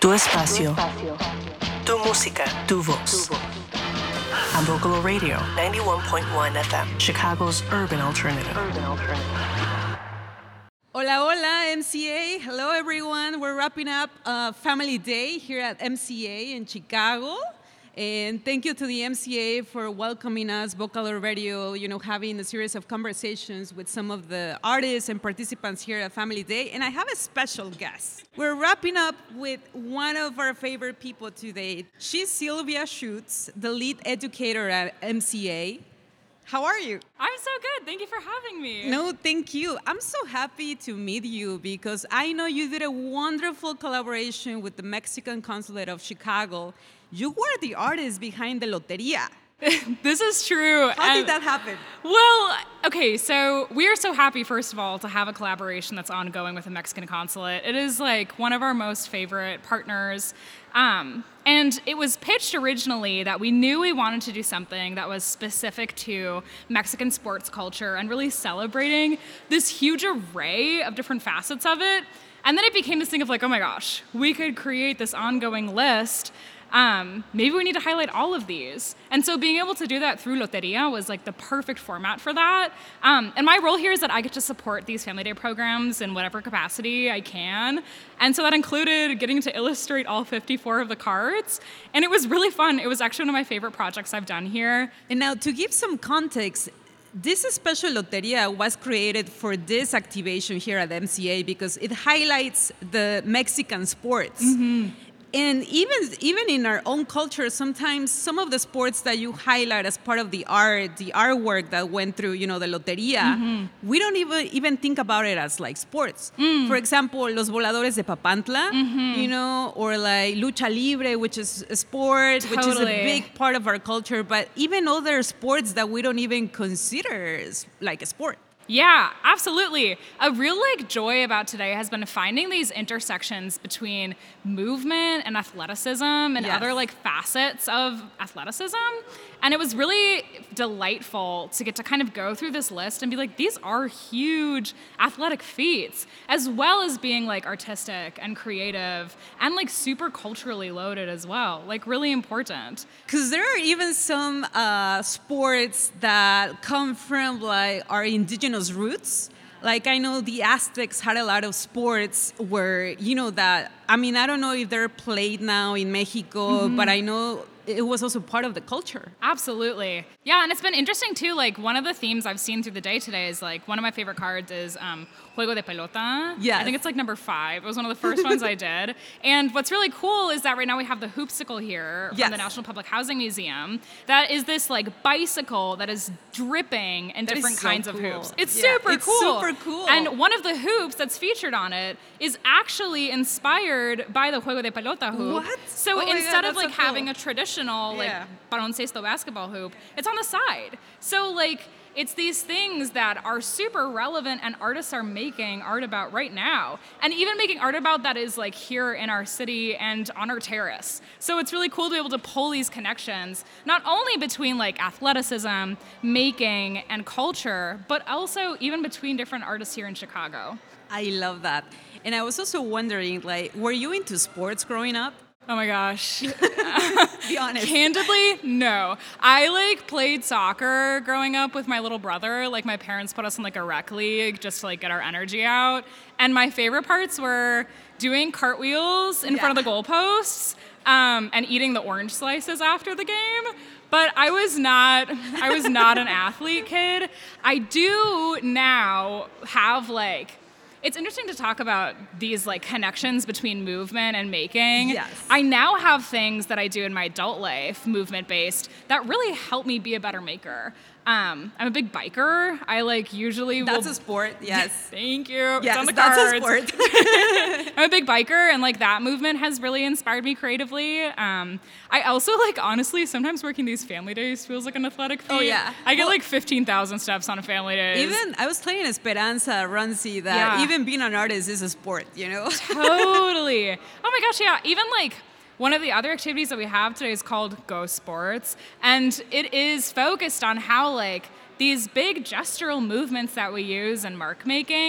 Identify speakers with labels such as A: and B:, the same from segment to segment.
A: Tu espacio. Tu música. Tu voz. On Vocalo Radio, 91.1 FM, Chicago's urban alternative.
B: Hola, hola, MCA. Hello, everyone. We're wrapping up Family Day here at MCA in Chicago. And thank you to the MCA for welcoming us, Vocalo Radio, having a series of conversations with some of the artists and participants here at Family Day. And I have a special guest. We're wrapping up with one of our favorite people today. She's Sylvia Schutz, the lead educator at MCA. How are you?
C: I'm so good. Thank you for having me.
B: No, thank you. I'm so happy to meet you because I know you did a wonderful collaboration with the Mexican Consulate of Chicago. You were the artist behind the Loteria.
C: This is true.
B: How did that happen?
C: Well, okay, so we are so happy, first of all, to have a collaboration that's ongoing with the Mexican Consulate. It is like one of our most favorite partners. And it was pitched originally that we knew we wanted to do something that was specific to Mexican sports culture and really celebrating this huge array of different facets of it. And then it became this thing of like, oh my gosh, we could create this ongoing list. Maybe we need to highlight all of these. And so being able to do that through Loteria was like the perfect format for that. And my role here is that I get to support these Family Day programs in whatever capacity I can. And so that included getting to illustrate all 54 of the cards. And it was really fun. It was actually one of my favorite projects I've done here.
B: And now to give some context, this special Loteria was created for this activation here at MCA because it highlights the Mexican sports. Mm-hmm. And even in our own culture, sometimes some of the sports that you highlight as part of the artwork that went through, the Loteria, mm-hmm. we don't even think about it as like sports. Mm. For example, Los Voladores de Papantla, mm-hmm. Or like Lucha Libre, which is a sport,
C: Totally.
B: which is a big part of our culture, but even other sports that we don't even consider as like a sport.
C: Yeah, absolutely. A real joy about today has been finding these intersections between movement and athleticism and
B: yes.
C: other facets of athleticism. And it was really delightful to get to kind of go through this list and be like, these are huge athletic feats, as well as being artistic and creative and super culturally loaded as well. Really important.
B: Because there are even some sports that come from our indigenous roots. I know the Aztecs had a lot of sports where, I don't know if they're played now in Mexico, mm-hmm. but I know it was also part of the culture.
C: Absolutely. Yeah, and it's been interesting too. One of the themes I've seen through the day today is one of my favorite cards is Juego de Pelota.
B: Yes.
C: I think it's number 5. It was one of the first ones I did. And what's really cool is that right now we have the Hoopsicle here
B: yes.
C: from the National Public Housing Museum. That is this bicycle that is dripping in different kinds of hoops. It's super cool. And one of the hoops that's featured on it is actually inspired by the Juego de Pelota hoop.
B: What?
C: So
B: oh
C: instead
B: God,
C: of having a traditional
B: baloncesto
C: basketball hoop, it's on the side. So it's these things that are super relevant and artists are making art about right now. And even making art about that is here in our city and on our terrace. So it's really cool to be able to pull these connections, not only between athleticism, making, and culture, but also even between different artists here in Chicago.
B: I love that. And I was also wondering, were you into sports growing up?
C: Oh my gosh.
B: Be honest.
C: Candidly, no. I played soccer growing up with my little brother. My parents put us in a rec league just to get our energy out. And my favorite parts were doing cartwheels in front of the goalposts and eating the orange slices after the game. But I was not an athlete kid. I do now have it's interesting to talk about these connections between movement and making.
B: Yes.
C: I now have things that I do in my adult life, movement-based, that really help me be a better maker. I'm a big biker. I usually
B: That's a sport, yes.
C: Thank you.
B: Yes,
C: it's on the
B: that's
C: cards.
B: a sport.
C: I'm a big biker, and that movement has really inspired me creatively. I also honestly, sometimes working these family days feels like an athletic feat.
B: Oh yeah.
C: I get 15,000 steps on a family day.
B: Even I was telling Esperanza Runzi that even being an artist is a sport,
C: Totally. Oh my gosh, yeah. Even one of the other activities that we have today is called Go Sports, and it is focused on how these big gestural movements that we use in mark making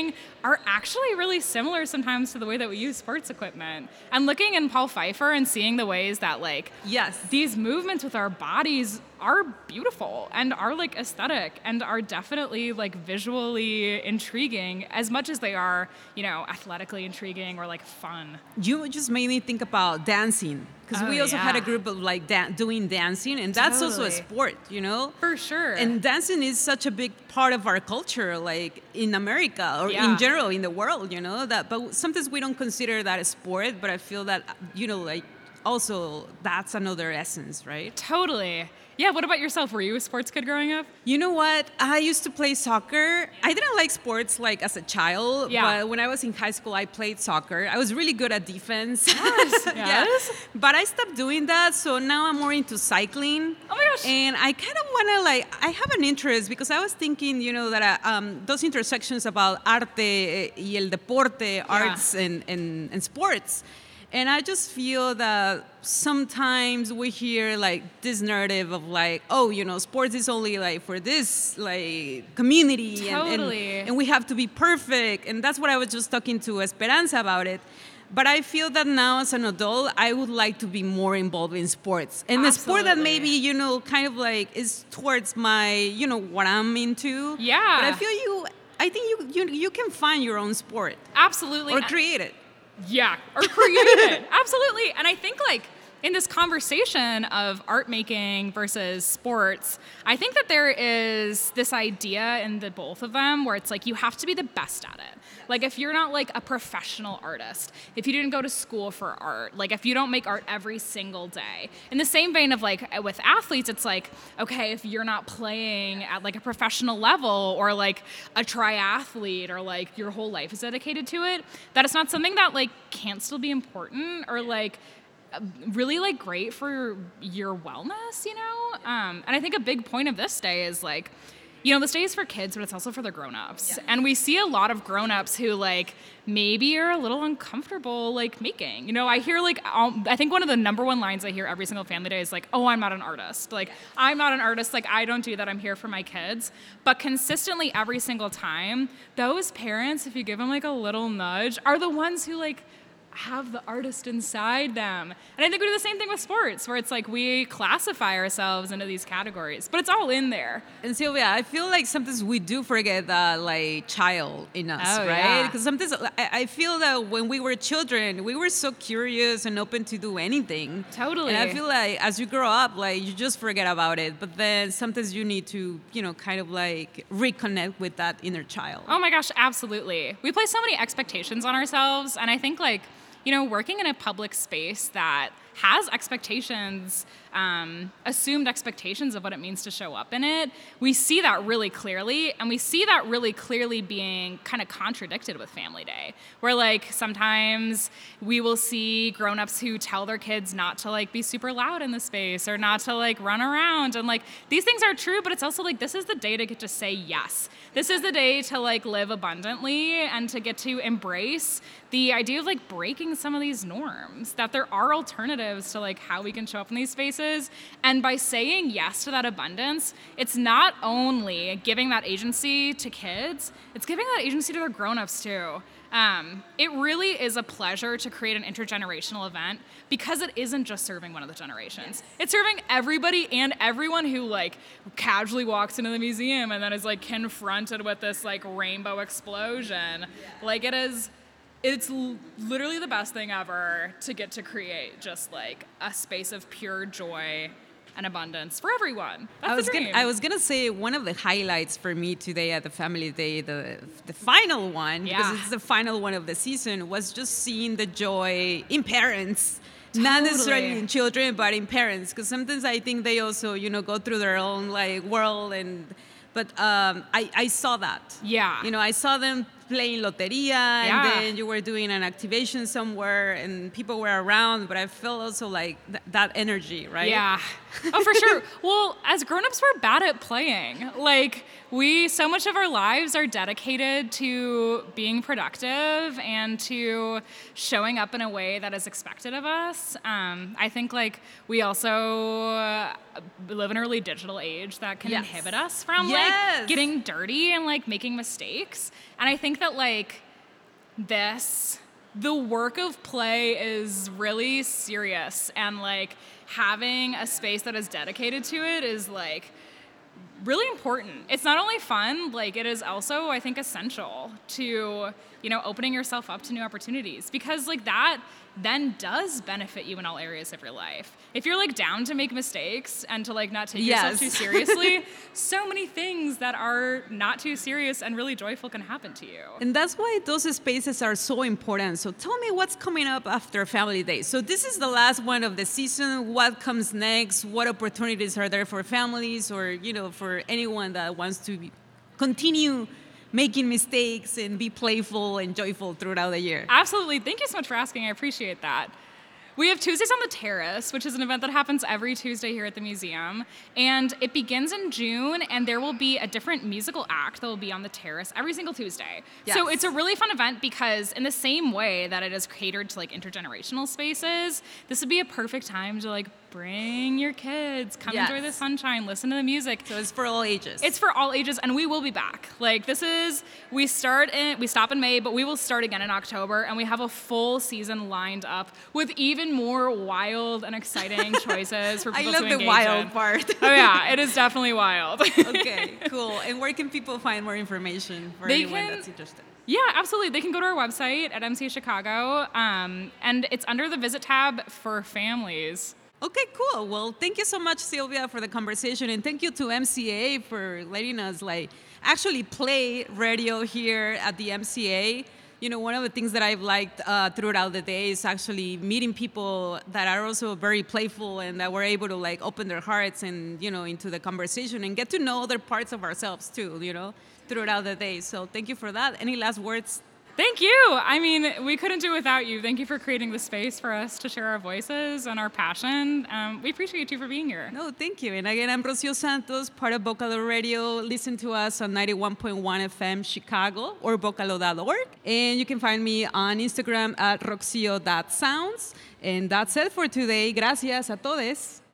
C: are actually really similar sometimes to the way that we use sports equipment. And looking in Paul Pfeiffer and seeing the ways that like
B: Yes.
C: these movements with our bodies are beautiful and are like aesthetic and are definitely like visually intriguing as much as they are, you know, athletically intriguing or like fun.
B: You just made me think about dancing, because we also had a group of like doing dancing, and that's also a
C: Totally.
B: sport, you know?
C: For sure.
B: And dancing is such a big part of our culture, like in America or
C: Yeah.
B: in general in the world, you know. That, but sometimes we don't consider that a sport. But I feel that, you know, like also that's another essence, right?
C: Totally. Yeah, what about yourself? Were you a sports kid growing up?
B: You know what? I used to play soccer. I didn't like sports like as a child,
C: Yeah.
B: but when I was in high school, I played soccer. I was really good at defense.
C: Yes. Yes.
B: But I stopped doing that, so now I'm more into cycling.
C: Oh my gosh.
B: And I kind of want to like, I have an interest because I was thinking, you know, that those intersections about arte y el deporte, arts and sports. And I just feel that sometimes we hear like this narrative of like, oh, you know, sports is only like for this like community
C: Totally.
B: and we have to be perfect. And that's what I was just talking to Esperanza about it. But I feel that now as an adult, I would like to be more involved in sports. And the sport that
C: Absolutely.
B: maybe, you know, kind of like is towards my, you know, what I'm into.
C: Yeah.
B: But I think you can find your own sport
C: Absolutely.
B: or create it.
C: Yeah, or create it. Absolutely. And I think like in this conversation of art making versus sports, I think that there is this idea in the both of them where it's like you have to be the best at it. Like if you're not like a professional artist, if you didn't go to school for art, like if you don't make art every single day. In the same vein of like with athletes, it's like, okay, if you're not playing at like a professional level or like a triathlete or like your whole life is dedicated to it, that it's not something that like can't still be important or like really like great for your wellness, you know? And I think a big point of this day is like, you know, this day is for kids, but it's also for the grown-ups. Yeah. And we see a lot of grown-ups who like maybe are a little uncomfortable like making. You know, I hear like, I think one of the number one lines I hear every single family day is like, oh, I'm not an artist. Like, I'm not an artist. Like, I don't do that. I'm here for my kids. But consistently every single time, those parents, if you give them like a little nudge, are the ones who like have the artist inside them. And I think we do the same thing with sports, where it's like we classify ourselves into these categories, but it's all in there.
B: And Sylvia, I feel like sometimes we do forget that like child in us,
C: Oh,
B: right?
C: yeah.
B: Because sometimes I feel that when we were children, we were so curious and open to do anything.
C: Totally.
B: And I feel like as you grow up, like you just forget about it. But then sometimes you need to, you know, kind of like reconnect with that inner child.
C: Oh my gosh, absolutely. We place so many expectations on ourselves, and I think like, you know, working in a public space that has expectations, assumed expectations of what it means to show up in it, we see that really clearly, and we see that really clearly being kind of contradicted with Family Day, where like sometimes we will see grown-ups who tell their kids not to like be super loud in the space or not to like run around, and like these things are true, but it's also like this is the day to get to say yes. This is the day to like live abundantly and to get to embrace the idea of like breaking some of these norms, that there are alternatives to like how we can show up in these spaces. And by saying yes to that abundance, it's not only giving that agency to kids, it's giving that agency to their grown-ups too. It really is a pleasure to create an intergenerational event because it isn't just serving one of the generations. It's serving everybody and everyone who like casually walks into the museum and then is like confronted with this like rainbow explosion. Like it's literally the best thing ever to get to create just like a space of pure joy and abundance for everyone. That's the dream.
B: I was gonna say one of the highlights for me today at the Family Day, the final one, because it's the final one of the season, was just seeing the joy in parents. Not necessarily in children, but in parents, because sometimes I think they also, you know, go through their own like world, but I saw that.
C: Yeah.
B: You know, I saw them playing loteria, and then you were doing an activation somewhere, and people were around, but I felt also like that energy, right?
C: Yeah. Oh, for sure. Well, as grown-ups, we're bad at playing. Like, so much of our lives are dedicated to being productive and to showing up in a way that is expected of us. I think, like, we also live in an early digital age that can inhibit us from, like, getting dirty and, like, making mistakes. And I think that, like, this, the work of play is really serious, and like having a space that is dedicated to it is like really important. It's not only fun, like it is also, I think, essential to, you know, opening yourself up to new opportunities, because like that then does benefit you in all areas of your life. If you're like down to make mistakes and to like not take yourself too seriously, so many things that are not too serious and really joyful can happen to you.
B: And that's why those spaces are so important. So tell me what's coming up after Family Day. So this is the last one of the season. What comes next? What opportunities are there for families, or, you know, for anyone that wants to continue making mistakes and be playful and joyful throughout the year?
C: Absolutely. Thank you so much for asking. I appreciate that. We have Tuesdays on the Terrace, which is an event that happens every Tuesday here at the museum. And it begins in June, and there will be a different musical act that will be on the terrace every single Tuesday.
B: Yes.
C: So it's a really fun event, because in the same way that it is catered to like intergenerational spaces, this would be a perfect time to like bring your kids, come enjoy the sunshine, listen to the music.
B: So it's for all ages.
C: It's for all ages, and we will be back. Like we stop in May, but we will start again in October, and we have a full season lined up with even more wild and exciting choices for people to engage in.
B: I love the wild part.
C: Oh yeah, it is definitely wild.
B: Okay, cool. And where can people find more information for anyone that's interested?
C: Yeah, absolutely. They can go to our website at MCA Chicago, and it's under the Visit tab for families.
B: Okay, cool. Well, thank you so much, Sylvia, for the conversation, and thank you to MCA for letting us like actually play radio here at the MCA. You know, one of the things that I've liked throughout the day is actually meeting people that are also very playful and that were able to like open their hearts and, you know, into the conversation and get to know other parts of ourselves too, you know, throughout the day. So thank you for that. Any last words?
C: Thank you. I mean, we couldn't do it without you. Thank you for creating the space for us to share our voices and our passion. We appreciate you for being here.
B: No, thank you. And again, I'm Rocio Santos, part of Vocalo Radio. Listen to us on 91.1 FM Chicago or vocalo.org. And you can find me on Instagram at roxio.sounds. And that's it for today. Gracias a todos.